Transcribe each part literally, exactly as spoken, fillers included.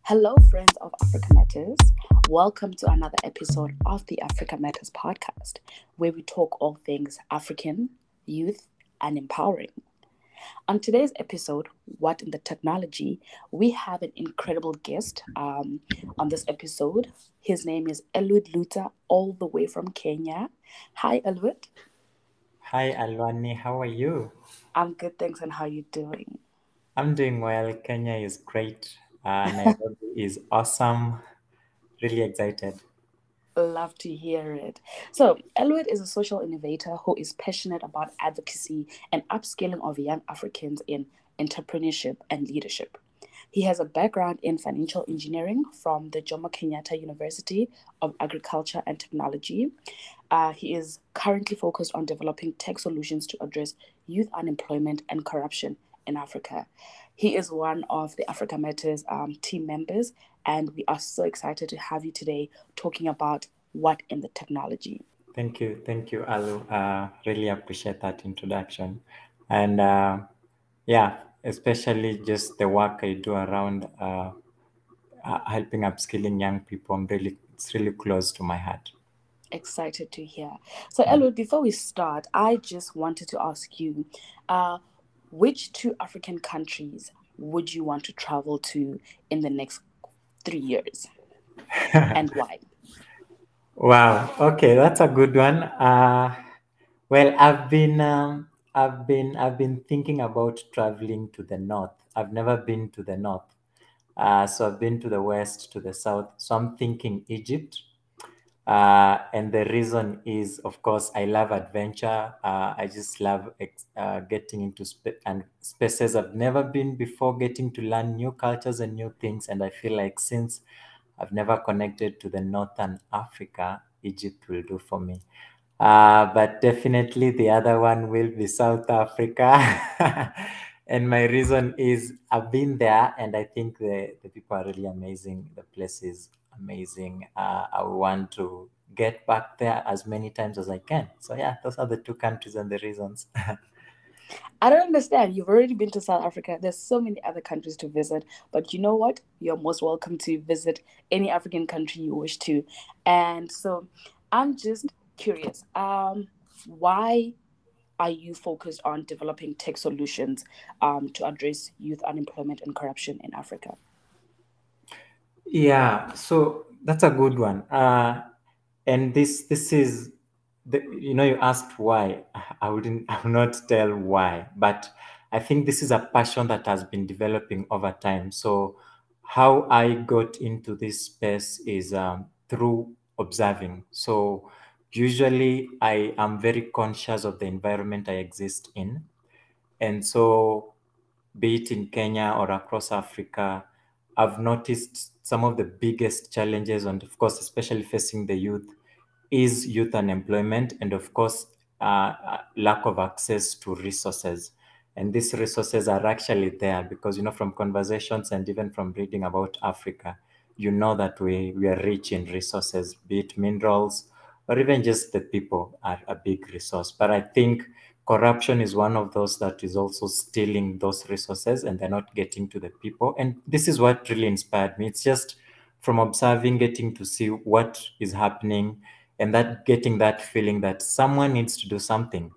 Hello, friends of Africa Matters. Welcome to another episode of the Africa Matters podcast, where we talk all things African, youth, and empowering. On today's episode, What in the Technology, we have an incredible guest um, on this episode. His name is Elwood Luta, all the way from Kenya. Hi, Elwood. Hi, Alwani. How are you? I'm good, thanks, and how you doing? I'm doing well. Kenya is great. Uh, Nairobi is awesome. Really excited. Love to hear it. So, Elwood is a social innovator who is passionate about advocacy and upskilling of young Africans in entrepreneurship and leadership. He has a background in financial engineering from the Jomo Kenyatta University of Agriculture and Technology. Uh, he is currently focused on developing tech solutions to address youth unemployment and corruption in Africa. He is one of the Africa Matters um, team members, and we are so excited to have you today talking about what in the technology. Thank you. Thank you, Alu. Uh, really appreciate that introduction. And uh, yeah, especially just the work I do around uh, uh, helping upskilling young people. I'm really, it's really close to my heart. Excited to hear. So, Elwood, before we start, I just wanted to ask you uh, which two African countries would you want to travel to in the next three years and why? Wow. Okay, that's a good one. Uh, well, I've been um, I've been I've been thinking about traveling to the north. I've never been to the north. Uh, so I've been to the west, to the south. So I'm thinking Egypt. Uh, and the reason is, of course, I love adventure. Uh, I just love ex- uh, getting into sp- and spaces I've never been before, getting to learn new cultures and new things. And I feel like since I've never connected to the northern Africa, Egypt will do for me. Uh, but definitely the other one will be South Africa. And my reason is I've been there and I think the, the people are really amazing. The place is amazing. Uh, I want to get back there as many times as I can. So, yeah, those are the two countries and the reasons. I don't understand. You've already been to South Africa. There's so many other countries to visit, but you know what? You're most welcome to visit any African country you wish to. And so I'm just curious. Um, why are you focused on developing tech solutions um, to address youth unemployment and corruption in Africa? Yeah, so that's a good one. Uh, and this this is the, you know, you asked why. I wouldn't I will not tell why, but I think this is a passion that has been developing over time. So how I got into this space is um, through observing. So usually I am very conscious of the environment I exist in, and so be it in Kenya or across Africa, I've noticed some of the biggest challenges, and of course, especially facing the youth, is youth unemployment and, of course, uh, uh, lack of access to resources. And these resources are actually there because, you know, from conversations and even from reading about Africa, you know that we, we are rich in resources, be it minerals or even just the people are a big resource. But I think corruption is one of those that is also stealing those resources and they're not getting to the people. And this is what really inspired me. It's just from observing, getting to see what is happening and that getting that feeling that someone needs to do something.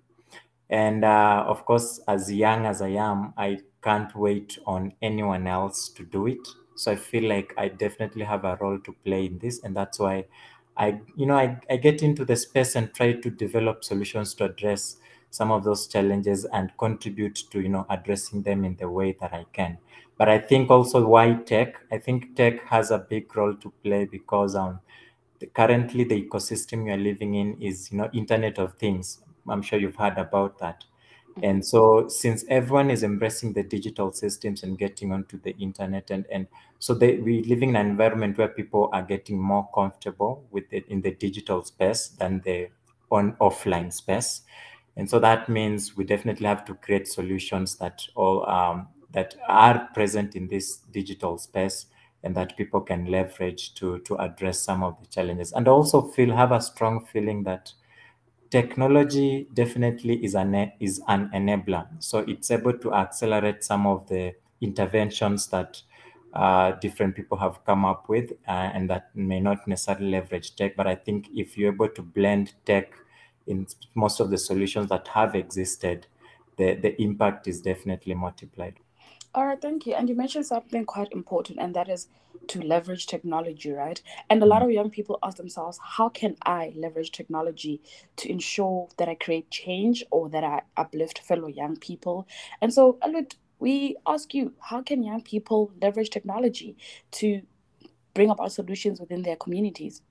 And uh, of course, as young as I am, I can't wait on anyone else to do it. So I feel like I definitely have a role to play in this. And that's why I, you know, I, I get into the space and try to develop solutions to address some of those challenges and contribute to, you know, addressing them in the way that I can. But I think also why tech? I think tech has a big role to play because um, the, currently the ecosystem you're living in is, you know, Internet of Things. I'm sure you've heard about that. Mhm. And so since everyone is embracing the digital systems and getting onto the internet, and and so they, we living in an environment where people are getting more comfortable with it in the digital space than the on offline space. And so that means we definitely have to create solutions that all um, that are present in this digital space and that people can leverage to to address some of the challenges, and also feel have a strong feeling that technology definitely is an is an enabler. So it's able to accelerate some of the interventions that uh, different people have come up with, uh, and that may not necessarily leverage tech. But I think if you're able to blend tech in most of the solutions that have existed, the, the impact is definitely multiplied. All right, thank you. And you mentioned something quite important, and that is to leverage technology, right? And a lot of young people ask themselves, how can I leverage technology to ensure that I create change or that I uplift fellow young people? And so, Alud, we ask you, how can young people leverage technology to bring about solutions within their communities?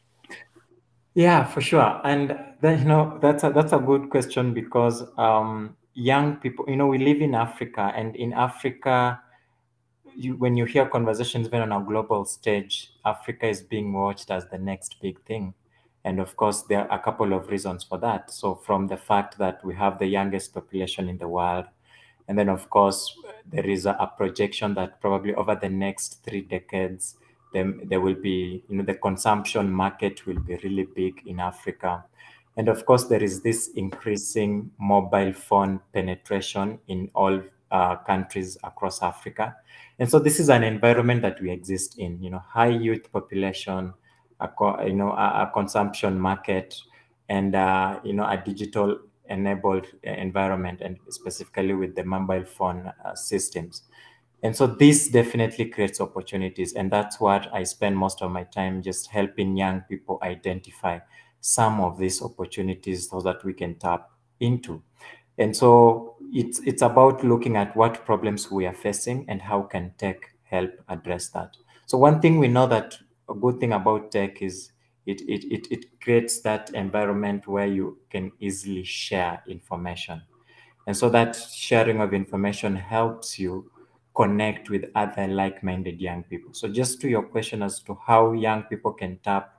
Yeah, for sure. And then, you know, that's a that's a good question because um, young people, you know, we live in Africa, and in Africa, you, when you hear conversations even on a global stage, Africa is being watched as the next big thing. And of course, there are a couple of reasons for that. So, from the fact that we have the youngest population in the world, and then, of course, there is a, a projection that probably over the next three decades, there, there will be, you know, the consumption market will be really big in Africa. And of course, there is this increasing mobile phone penetration in all uh, countries across Africa. And so this is an environment that we exist in, you know, high youth population, a, co- you know, a, a consumption market, and, uh, you know, a digital enabled uh, environment, and specifically with the mobile phone uh, systems. And so this definitely creates opportunities. And that's what I spend most of my time just helping young people identify some of these opportunities so that we can tap into. And so it's it's about looking at what problems we are facing and how can tech help address that. So one thing we know that a good thing about tech is it it it, it creates that environment where you can easily share information. And so that sharing of information helps you connect with other like-minded young people. So just to your question as to how young people can tap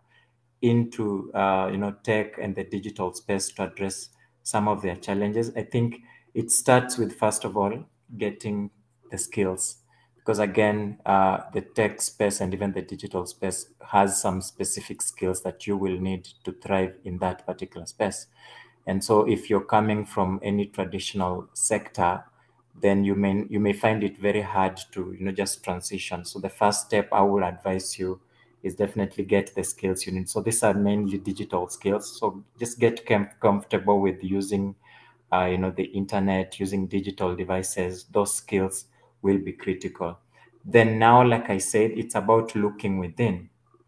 into uh, you know tech and the digital space to address some of their challenges, I think it starts with, first of all, getting the skills, because again, uh, the tech space and even the digital space has some specific skills that you will need to thrive in that particular space. And so if you're coming from any traditional sector, then you may you may find it very hard to, you know just transition. So the first step I would advise you is definitely get the skills you need. So these are mainly digital skills. So just get com- comfortable with using, uh, you know, the internet, using digital devices. Those skills will be critical. Then now, like I said, it's about looking within.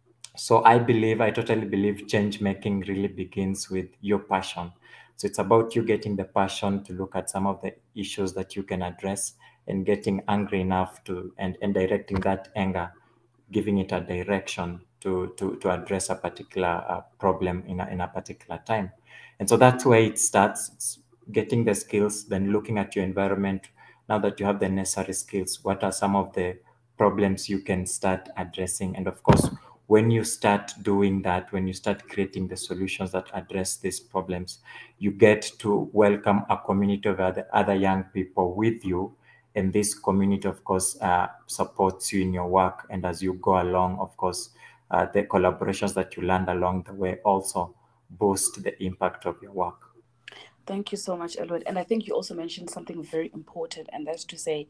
So I believe, I totally believe change making really begins with your passion. So it's about you getting the passion to look at some of the issues that you can address, and getting angry enough to, and, and directing that anger, giving it a direction to to to address a particular uh, problem in a, in a particular time. And so that's where it starts. It's getting the skills, then looking at your environment. Now that you have the necessary skills, what are some of the problems you can start addressing? And of course, when you start doing that, when you start creating the solutions that address these problems, you get to welcome a community of other, other young people with you. And this community, of course, uh, supports you in your work. And as you go along, of course, uh, the collaborations that you learn along the way also boost the impact of your work. Thank you so much, Elwood. And I think you also mentioned something very important, and that's to say,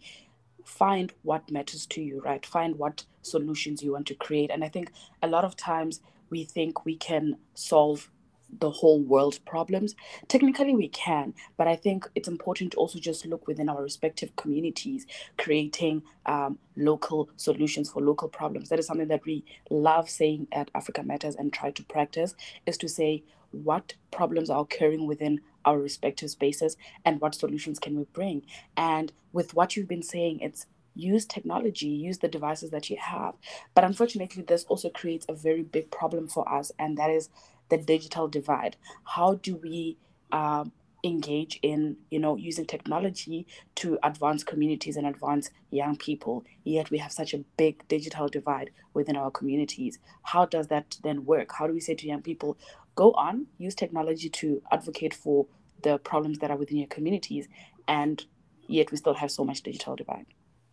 find what matters to you, right? Find what solutions you want to create. And I think a lot of times we think we can solve the whole world's problems. Technically, we can, but I think it's important to also just look within our respective communities, creating um, local solutions for local problems. That is something that we love saying at Africa Matters and try to practice, is to say what problems are occurring within our respective spaces and what solutions can we bring. And with what you've been saying, it's use technology, use the devices that you have. But unfortunately, this also creates a very big problem for us, and that is the digital divide. How do we um, engage in, you know, using technology to advance communities and advance young people, yet we have such a big digital divide within our communities? How does that then work? How do we say to young people, go on, use technology to advocate for the problems that are within your communities, and yet we still have so much digital divide?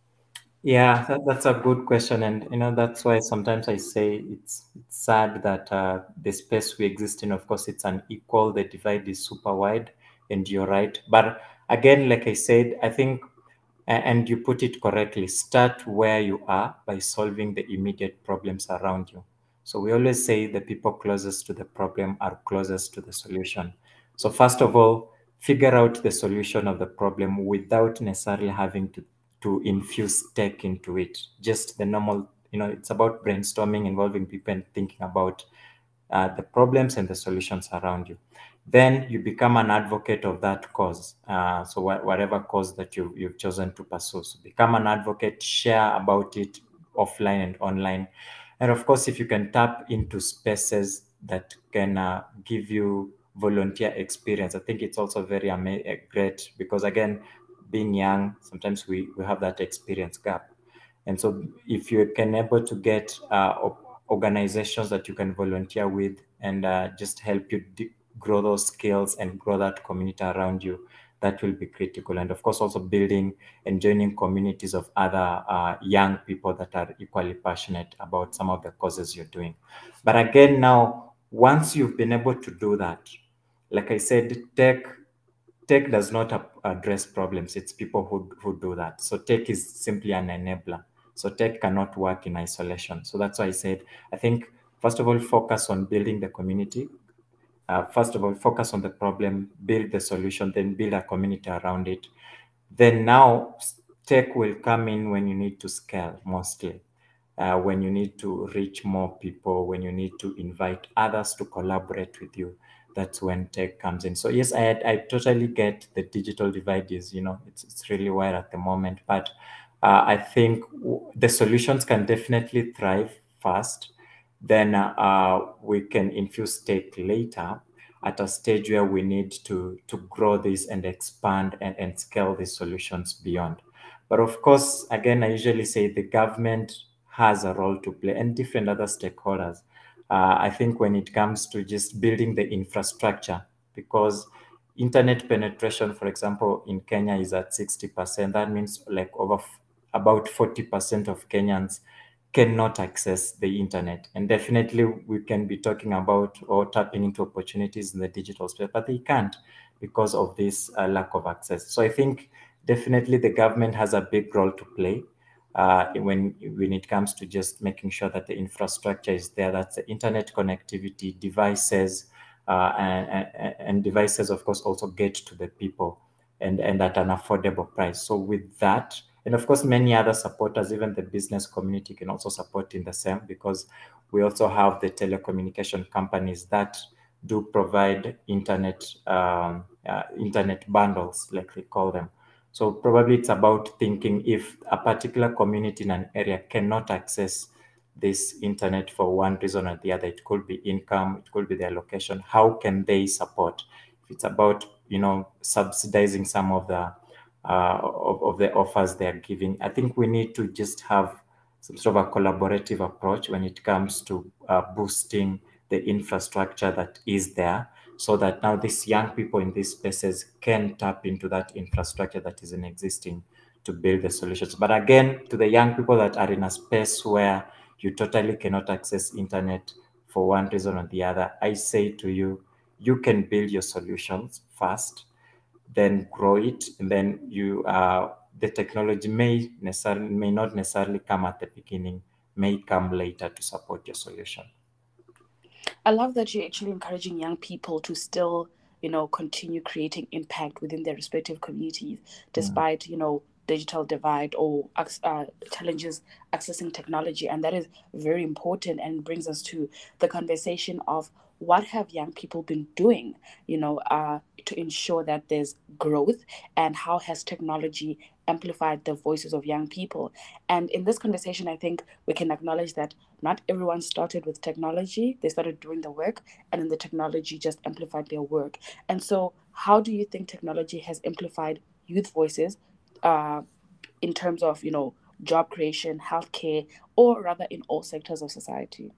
Yeah, that, that's a good question. And, you know, that's why sometimes I say it's, it's sad that uh, the space we exist in, of course, it's unequal. The divide is super wide, and you're right. But again, like I said, I think And you put it correctly. Start where you are by solving the immediate problems around you. So we always say the people closest to the problem are closest to the solution. So first of all, figure out the solution of the problem without necessarily having to, to infuse tech into it. Just the normal, you know, it's about brainstorming, involving people and thinking about uh, the problems and the solutions around you. Then you become an advocate of that cause. Uh, so wh- whatever cause that you, you've chosen to pursue, so become an advocate, share about it offline and online. And of course, if you can tap into spaces that can uh, give you volunteer experience, I think it's also very ama- uh, great, because again, being young, sometimes we, we have that experience gap. And so if you can able to get uh, organizations that you can volunteer with and uh, just help you d- grow those skills and grow that community around you, that will be critical. And of course, also building and joining communities of other uh, young people that are equally passionate about some of the causes you're doing. But again, now, once you've been able to do that, like I said, tech tech does not ap- address problems. It's people who, who do that. So tech is simply an enabler. So tech cannot work in isolation. So that's why I said, I think, first of all, focus on building the community. Uh, first of all, focus on the problem, build the solution, then build a community around it. Then now tech will come in when you need to scale mostly. Uh, when you need to reach more people, when you need to invite others to collaborate with you, that's when tech comes in. So yes, I I totally get the digital divide is, you know, it's, it's really wide at the moment, but uh, I think w- the solutions can definitely thrive fast. Then uh, uh, we can infuse tech later at a stage where we need to to grow this and expand and, and scale these solutions beyond. But of course, again, I usually say the government has a role to play and different other stakeholders. Uh, I think when it comes to just building the infrastructure, because internet penetration, for example, in Kenya is at sixty percent. That means like over f- about forty percent of Kenyans cannot access the internet. And definitely we can be talking about or tapping into opportunities in the digital space, but they can't because of this uh, lack of access. So I think definitely the government has a big role to play uh, when when it comes to just making sure that the infrastructure is there, that's the internet connectivity, devices, uh, and, and, and devices, of course, also get to the people and, and at an affordable price. So with that, and of course, many other supporters, even the business community can also support in the same, because we also have the telecommunication companies that do provide internet um, uh, internet bundles, like we call them. So probably it's about thinking if a particular community in an area cannot access this internet for one reason or the other, it could be income, it could be their location, how can they support? If it's about, you know, subsidizing some of the uh, of, of the offers they're giving, I think we need to just have some sort of a collaborative approach when it comes to uh, boosting the infrastructure that is there, so that now these young people in these spaces can tap into that infrastructure that is in existing to build the solutions. But again, to the young people that are in a space where you totally cannot access internet for one reason or the other, I say to you, you can build your solutions first, then grow it, and then you uh, the technology may necessarily may not necessarily come at the beginning, may come later to support your solution. I love that you're actually encouraging young people to still, you know, continue creating impact within their respective communities, Mm. despite, you know, digital divide or uh, challenges accessing technology. And that is very important and brings us to the conversation of what have young people been doing, you know, uh, to ensure that there's growth, and how has technology amplified the voices of young people. And in this conversation, I think we can acknowledge that not everyone started with technology. They started doing the work, and then the technology just amplified their work. And so, how do you think technology has amplified youth voices uh, in terms of, you know, job creation, healthcare, or rather in all sectors of society?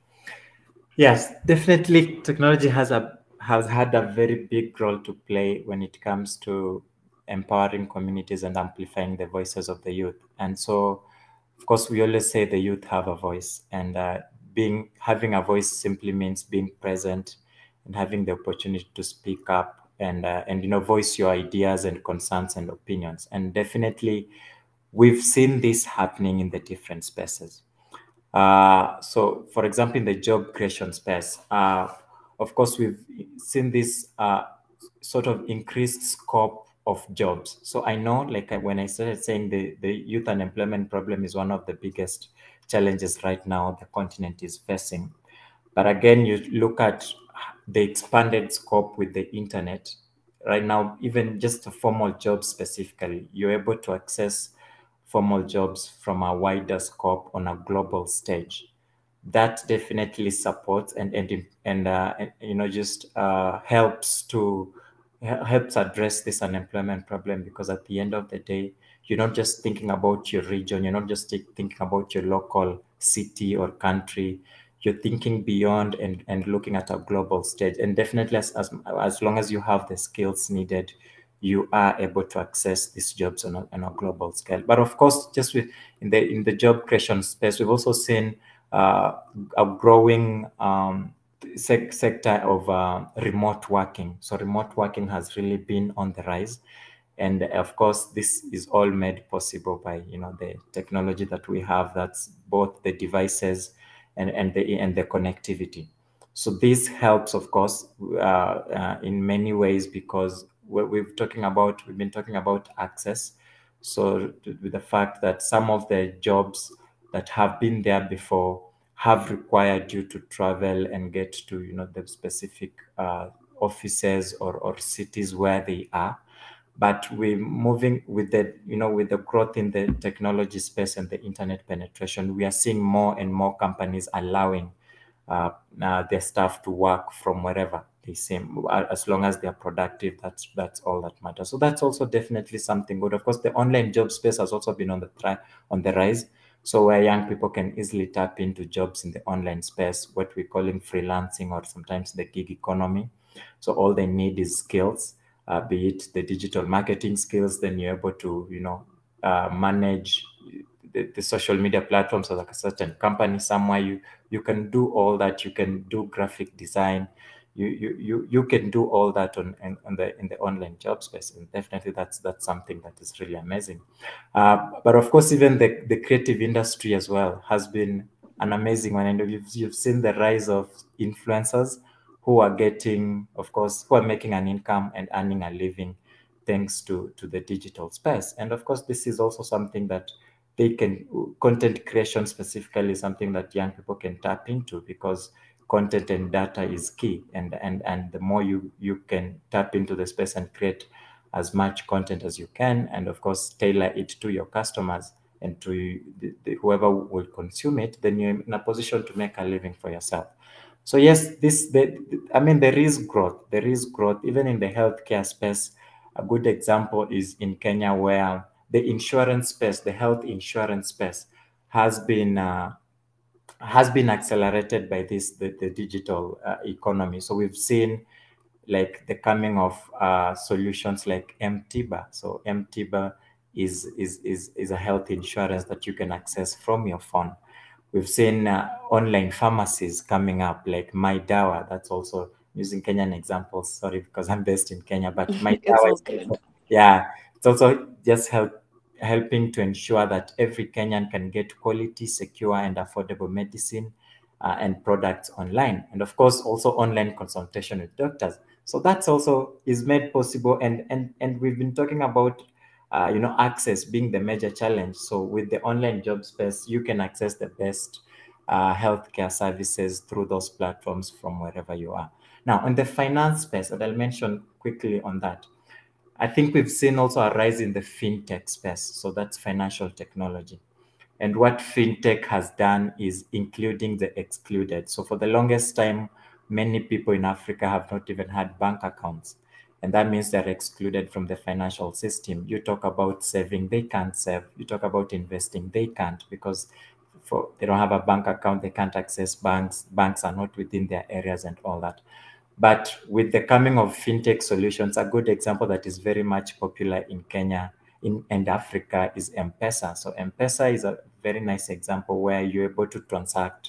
Yes, definitely. Technology has a has had a very big role to play when it comes to empowering communities and amplifying the voices of the youth. And so, of course, we always say the youth have a voice, and uh, being having a voice simply means being present and having the opportunity to speak up and uh, and you know voice your ideas and concerns and opinions. And definitely, we've seen this happening in the different spaces. Uh, so, for example, in the job creation space, uh, of course, we've seen this uh, sort of increased scope of jobs. So I know, like I- when I started saying the, the youth unemployment problem is one of the biggest challenges right now the continent is facing. But again, you look at the expanded scope with the internet. Right now, even just a formal jobs specifically, you're able to access formal jobs from a wider scope on a global stage. That definitely supports and and and uh, and, you know just uh, helps to helps address this unemployment problem, because at the end of the day, you're not just thinking about your region, you're not just thinking about your local city or country, you're thinking beyond and, and looking at a global stage. And definitely, as, as, as long as you have the skills needed, you are able to access these jobs on a, on a global scale. But of course, just with in the in the job creation space, we've also seen uh, a growing um, sec- sector of uh, remote working. So remote working has really been on the rise, and of course this is all made possible by you know the technology that we have, that's both the devices and and the and the connectivity. So this helps, of course, uh, uh, in many ways, because what we've talking about we've been talking about access. So with the fact that some of the jobs that have been there before have required you to travel and get to you know the specific uh, offices or, or cities where they are. But we're moving with the you know with the growth in the technology space and the internet penetration, we are seeing more and more companies allowing uh, uh, their staff to work from wherever they seem, uh, as long as they are productive. That's that's all that matters. So that's also definitely something good. Of course, the online job space has also been on the tri- on the rise. So where young people can easily tap into jobs in the online space, what we're calling freelancing or sometimes the gig economy. So all they need is skills, uh, be it the digital marketing skills. Then you're able to you know uh, manage the, the social media platforms of like a certain company somewhere. You you can do all that. You can do graphic design. You you you, you can do all that on, on, on the in the online job space, and definitely that's that's something that is really amazing. Uh, but of course, even the, the creative industry as well has been an amazing one, and you've, you've seen the rise of influencers who are getting, of course, who are making an income and earning a living thanks to to the digital space. And of course, this is also something that they can content creation specifically is something that young people can tap into, because content and data is key. And and and the more you you can tap into the space and create as much content as you can, and of course tailor it to your customers and to the, the, whoever will consume it, then you're in a position to make a living for yourself. So yes, this the, I mean there is growth. There is growth even in the healthcare space. A good example is in Kenya, where the insurance space, the health insurance space, has been uh, has been accelerated by this the, the digital uh, economy. So we've seen like the coming of uh, solutions like M-Tiba. So M-Tiba is, is is is a health insurance that you can access from your phone. We've seen uh, online pharmacies coming up like MyDawa. That's also using Kenyan examples. Sorry, because I'm based in Kenya, but It's MyDawa all is good. also, yeah, it's also just help helping to ensure that every Kenyan can get quality, secure, and affordable medicine uh, and products online, and of course also online consultation with doctors. So that's also is made possible, and and and we've been talking about uh, you know access being the major challenge. So with the online job space, you can access the best uh, healthcare services through those platforms from wherever you are. Now, in the finance space, and I'll mention quickly on that, I think we've seen also a rise in the fintech space. So that's financial technology. And what fintech has done is including the excluded. So for the longest time, many people in Africa have not even had bank accounts. And that means they're excluded from the financial system. You talk about saving, they can't save. You talk about investing, they can't, because for they don't have a bank account, they can't access banks. Banks are not within their areas and all that. But with the coming of fintech solutions, a good example that is very much popular in Kenya in, and Africa is M-Pesa. So M-Pesa is a very nice example where you're able to transact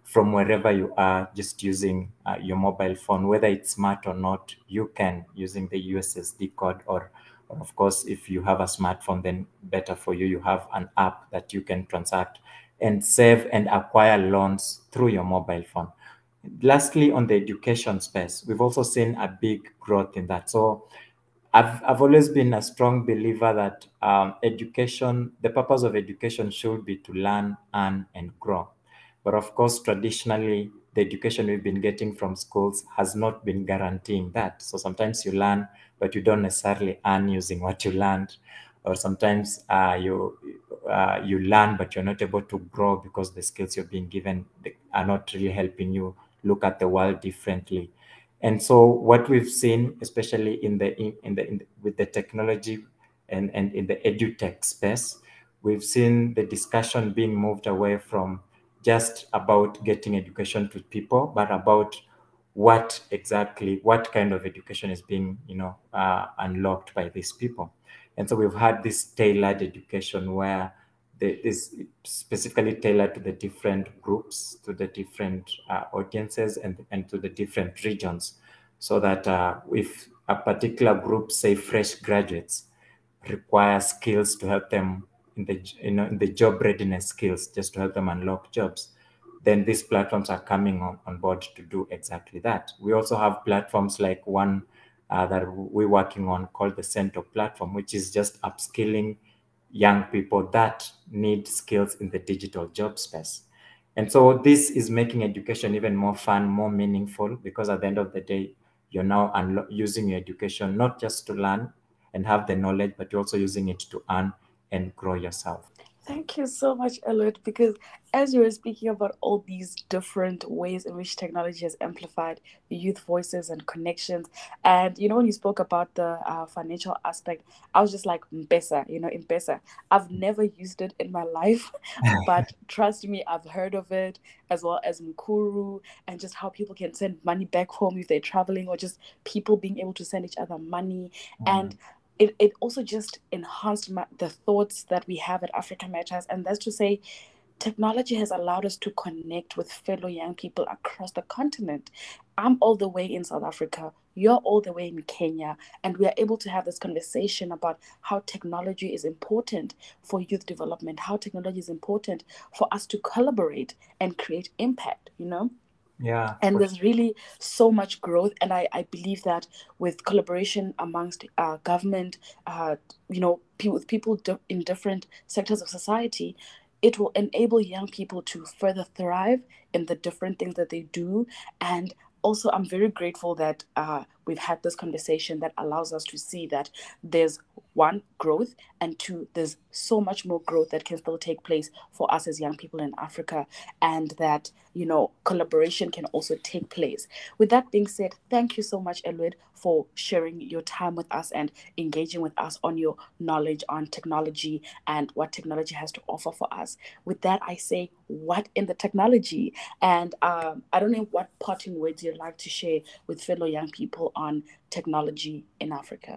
from wherever you are, just using uh, your mobile phone, whether it's smart or not. You can, using the U S S D code, or, or of course, if you have a smartphone, then better for you, you have an app that you can transact and save and acquire loans through your mobile phone. Lastly, on the education space, we've also seen a big growth in that. So I've, I've always been a strong believer that um, education, the purpose of education should be to learn, earn, and grow. But of course, traditionally, the education we've been getting from schools has not been guaranteeing that. So sometimes you learn, but you don't necessarily earn using what you learned. Or sometimes uh, you uh, you learn, but you're not able to grow because the skills you're being given are not really helping you look at the world differently. And so what we've seen, especially in the in, in the in, the- with the technology and, and in the edutech space, we've seen the discussion being moved away from just about getting education to people, but about what exactly, what kind of education is being, you know, uh, unlocked by these people. And so we've had this tailored education where the, this specifically tailored to the different groups, to the different uh, audiences, and, and to the different regions, so that uh, if a particular group, say fresh graduates, require skills to help them in the, you know, in the job readiness skills, just to help them unlock jobs, then these platforms are coming on, on board to do exactly that. We also have platforms like one uh, that we're working on called the Center platform, which is just upskilling young people that need skills in the digital job space. And so this is making education even more fun, more meaningful, because at the end of the day, you're now unlo- using your education not just to learn and have the knowledge, but you're also using it to earn and grow yourself. Thank you so much, Elliot, because as you were speaking about all these different ways in which technology has amplified the youth voices and connections, and you know, when you spoke about the uh, financial aspect, I was just like, M-Pesa, you know, M-Pesa. I've never used it in my life, but trust me, I've heard of it, as well as Mukuru, and just how people can send money back home if they're traveling, or just people being able to send each other money. And it, it also just enhanced my, the thoughts that we have at Africa Matters. And that's to say, technology has allowed us to connect with fellow young people across the continent. I'm all the way in South Africa, you're all the way in Kenya, and we are able to have this conversation about how technology is important for youth development, how technology is important for us to collaborate and create impact, you know? Yeah, And for there's really so much growth, and i, I believe that with collaboration amongst uh, government, uh, you know, pe- with people di- in different sectors of society, it will enable young people to further thrive in the different things that they do. And also, I'm very grateful that uh, we've had this conversation that allows us to see that there's one, growth, and two, there's so much more growth that can still take place for us as young people in Africa, and that, you know, collaboration can also take place. With that being said, thank you so much, Elwood, for sharing your time with us and engaging with us on your knowledge on technology and what technology has to offer for us. With that, I say, what in the technology? And um, I don't know what parting words you'd like to share with fellow young people on technology in Africa.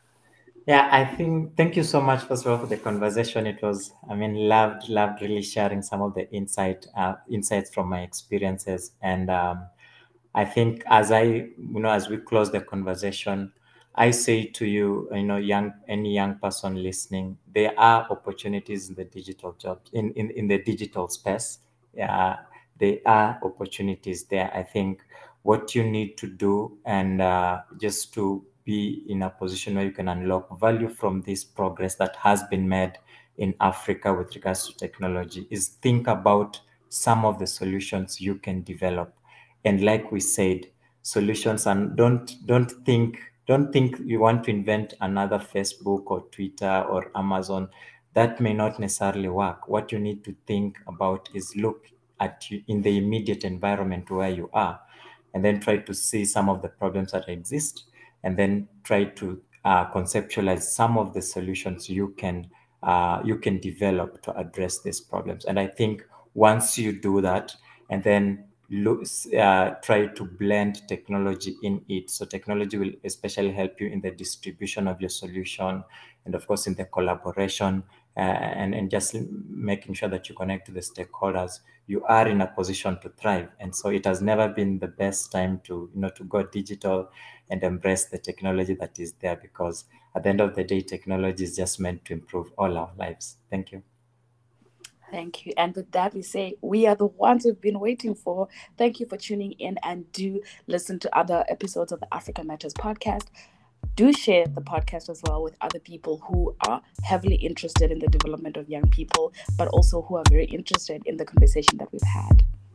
Yeah, I think thank you so much first of all for the conversation. It was, I mean, loved, loved really sharing some of the insight, uh, insights from my experiences. And um, I think as I, you know, as we close the conversation, I say to you, you know, young, any young person listening, there are opportunities in the digital job, in, in, in the digital space. Yeah, there are opportunities there. I think what you need to do, and uh, just to be in a position where you can unlock value from this progress that has been made in Africa with regards to technology, is think about some of the solutions you can develop. And like we said, solutions, and don't don't think don't think you want to invent another Facebook or Twitter or Amazon. That may not necessarily work. What you need to think about is look at you in the immediate environment where you are, and then try to see some of the problems that exist, and then try to uh, conceptualize some of the solutions you can uh, you can develop to address these problems. And I think once you do that, and then look, uh, try to blend technology in it. So technology will especially help you in the distribution of your solution, and of course in the collaboration uh, and, and just making sure that you connect to the stakeholders, you are in a position to thrive. And so it has never been the best time to, you know, to go digital and embrace the technology that is there, because at the end of the day, technology is just meant to improve all our lives. Thank you. Thank you. And with that, we say we are the ones we've been waiting for. Thank you for tuning in, and do listen to other episodes of the Africa Matters podcast. Do share the podcast as well with other people who are heavily interested in the development of young people, but also who are very interested in the conversation that we've had.